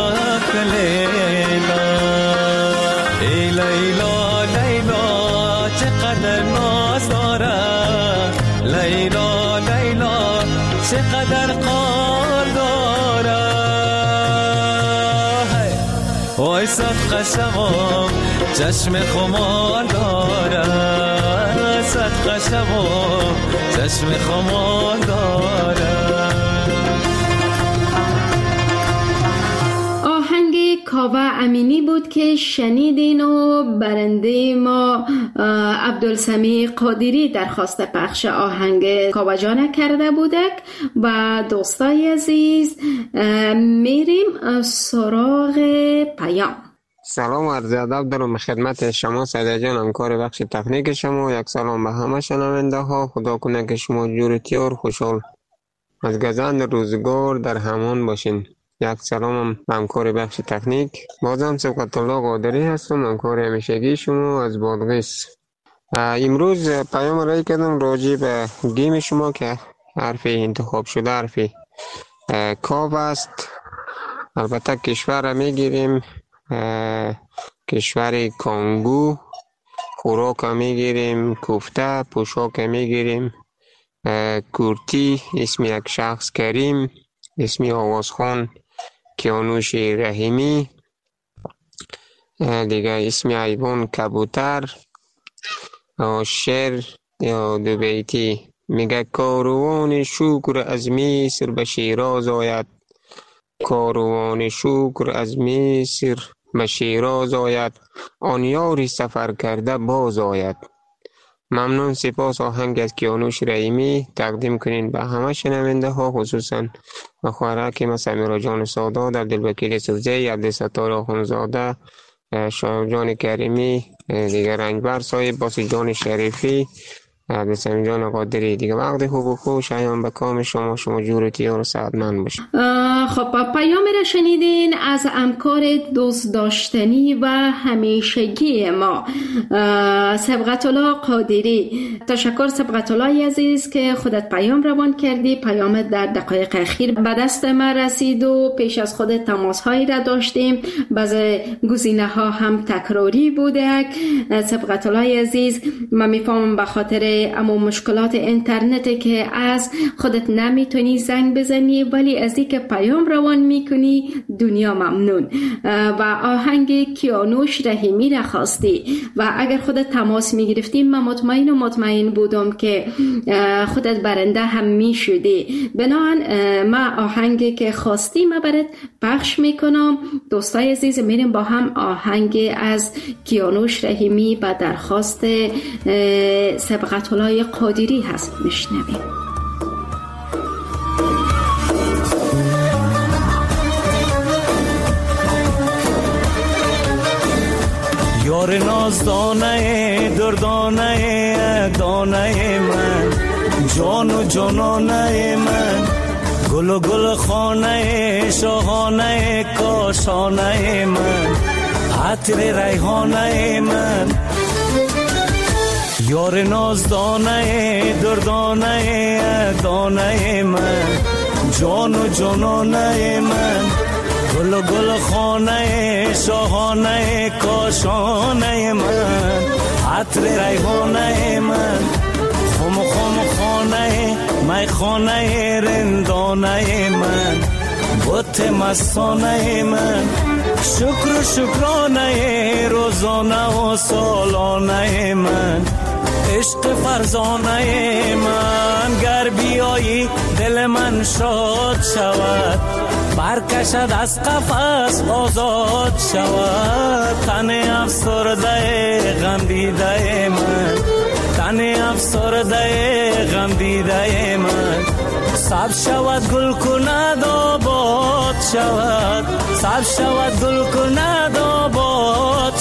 کلیلا ای لیلا لیلا چقدر ناز دارد لیلا چقدر قار دارد وای صدقه شوم چشم خمار دارد صدقه شوم چشم خمار دارد کاوه امینی بود که شنیدین و برنده ما عبدالسمیع قادری درخواست پخش آهنگ کاوه جان کرده بودک. و دوستای عزیز میریم سراغ پیام. سلام و عرض ادب دارم خدمت شما سعید جان، همکار بخش تکنیک شما. یک سلام به همه شنونده ها. خدا کنه که شما جورتی و خوشحال از گذشت روزگار در همان باشین. یک سلام به همکار بخش تکنیک. بازم سبقت الله قادری هستم، همکار همیشگی شما از بادغیس. امروز پیام رای کردم راجع به گیم شما که حرف انتخاب شده حرف کاو است. البته کشور را میگیریم کشور کانگو، خوراک میگیریم کوفته، پوشاک میگیریم کورتی، اسم یک شخص کریم، اسمی آوازخان کیانوش رحیمی، دیگه اسم حیوان کبوتر، شعر یا دو بیتی میگه کاروان شکر از مصر به شیراز آید، کاروان شکر از مصر به شیراز آید، آن یاری سفر کرده باز آید. ممنون، سپاس. آهنگ از کیانوش رحیمی تقدیم کنین به همه شنونده ها، خصوصا به خوارک ما سمیرا جان سادات، عبدالوکیل سوزی، عبدالستار آخونزاده، شایب جان کریمی، دیگر رنجبر صاحب، باسی جان شریفی، عبدالسمیع جان قادری. دیگه وقت خوب و خوش شایان به کام شما، شما جورتی و سعادتمند باشید. خب پیام را شنیدین از همکار دوست داشتنی و همیشگی ما سبقت الله قادری. تشکر سبقت الله عزیز که خودت پیام روان کردی. پیامت در دقایق اخیر به دست ما رسید و پیش از خود تماس هایی را داشتیم، بعضی گزینه ها هم تکراری بوده. سبقت الله عزیز من میفهمم به خاطر اما مشکلات اینترنته که از خودت نمیتونی زنگ بزنی ولی از اینکه پیام روان میکنی دنیا ممنون. و آهنگ کیانوش رحیمی را خواستی و اگر خودت تماس میگرفتی من مطمئن و مطمئن بودم که خودت برنده هم میشدی. بنابراین ما آهنگی که خواستی ما برات پخش میکنم. دوستای عزیز میریم با هم آهنگ از کیانوش رحیمی و درخواست سبقت الله قادری هست میشنویم. یار نازدانه دردانه دانه من، جان و جانانه من، گل و گل خانه شاهانه کاشانه من، عطر ریحانه من. یار نازدانه دردانه دانه من، جان و جانانه من، گل و گل خانه شاهانه کاشانه من، عطر ریحانه من، خم خم خانه می خانه رندانه من، بت مستانه من، شکر و شکرانه روزانه و سالانه من، عشق فرزانه من. گر بیایی دل من شاد شود، برکشد از قفس آزاد شود. تن افسرده غم دیده من، تن افسرده غم دیده من، سبز شود گل کند آباد شود، سبز شود گل کند آباد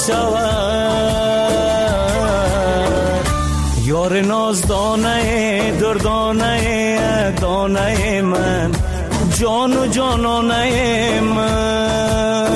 شود. یار نازدانه دردانه دانه من، جان و جانانه من.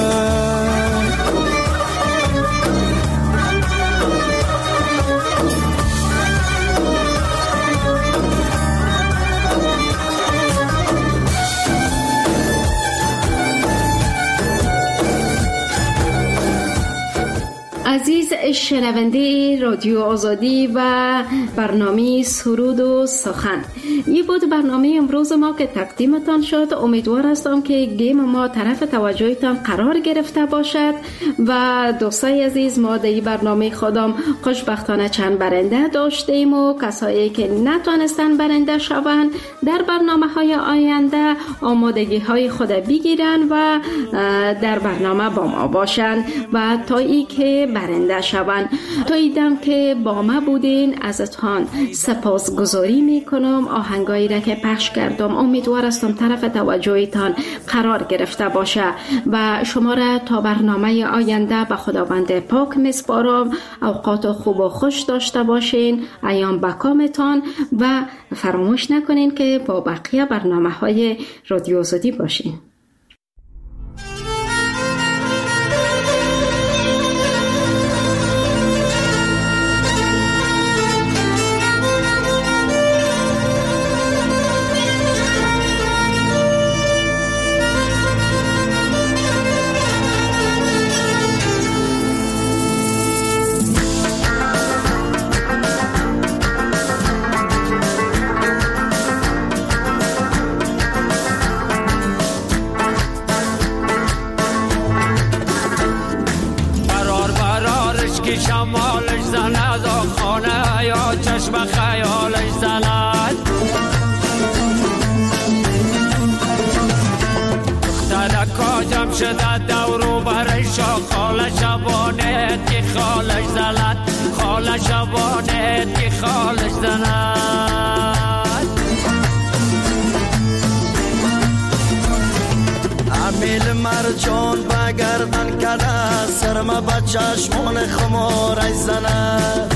عزیز شنونده رادیو آزادی و برنامه سرود و سخن، این بود برنامه امروز ما که تقدیمتان شد. امیدوار هستم که گیم ما طرف توجهتان قرار گرفته باشد و دوستای عزیز ما در این برنامه خودم خوشبختانه چند برنده داشتیم و کسایی که نتونستن برنده شوند در برنامه های آینده آمادگی های خود بگیرن و در برنامه با ما باشن و تا ای که برنده شوند. تا ایدم که با ما بودین ازتان سپاسگزاری میکنم. آهنگایی را که پخش کردم امیدوار هستم طرف توجهتان قرار گرفته باشه و شما را تا برنامه آینده به خداوند پاک میسپارم. اوقات خوب و خوش داشته باشین. ایام بکامتان و فراموش نکنین که با بقیه برنامه های رادیو آزادی باشین. شمالش زند و خانه یا چشم خیالش زند. دختر کاجم شده دورو برش خاله شبانه تی خالش زند، خاله شبانه تی خالش زند. امیل مرجان بگردن کده سرما با چشمان خمارش زند.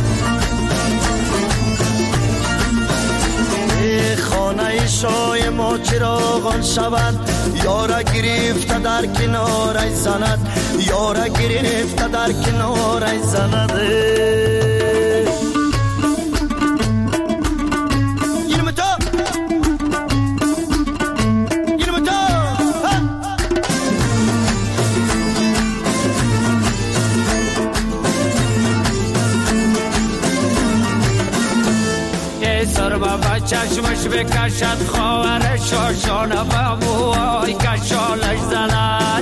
خانه شای ما چراغان شود، یارا گرفته در کنارش زند، یارا گرفته در کنارش زند. چشمش بکشد خواهر شاشانه به موهای کشالش زند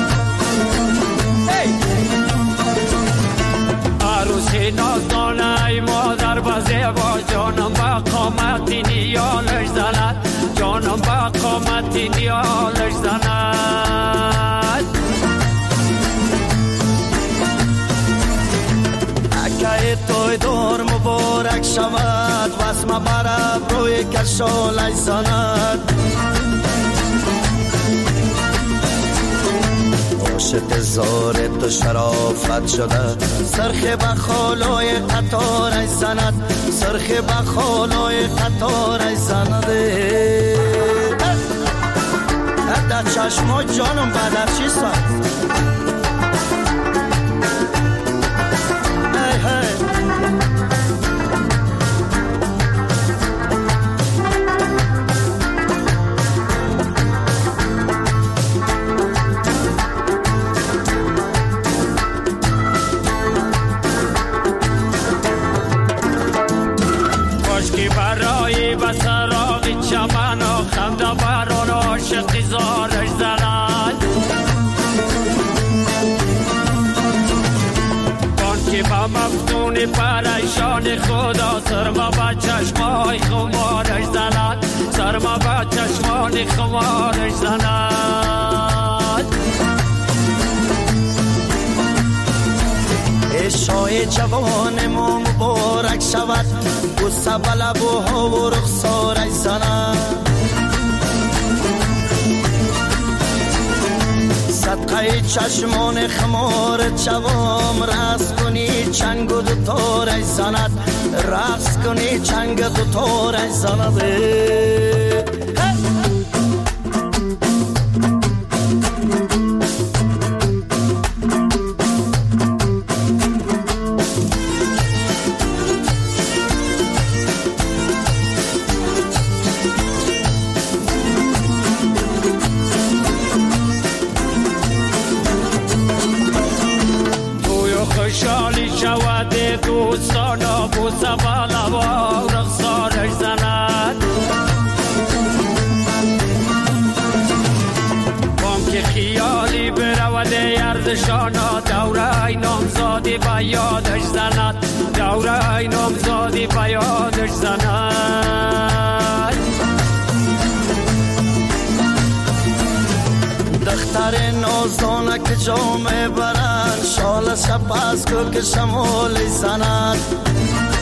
عروسی نازدانه ای مادر به زیبا جانم به قامت نیالش زند جانم به قامت نیالش زند اکه توی دور مبارک شود واسم برب روی کشالش زند عاشق زار تو شرافت شده سرخ بخالای قطارش زند سرخ بخالای قطارش زند در چشما جانم بعد چی ساید مفتون پریشان خدا سرما با چشمای خمارش زند سرما با چشمان خمارش زند عشای جوان ما مبارک شود بوسه به لبوها و رخسارش زند صدقه چشمان خمار چوام رقص کنی چنگ و دوتارش زند رقص کنی چنگ دوتارش زند دوستانا بوسه بالا و رخسارش زند بانک خیالی برود یردشانا دوره نامزادی به یادش زند دوره نامزادی به یادش زند دختر نازدانه که جامه برند شال سپس کو که شمال زند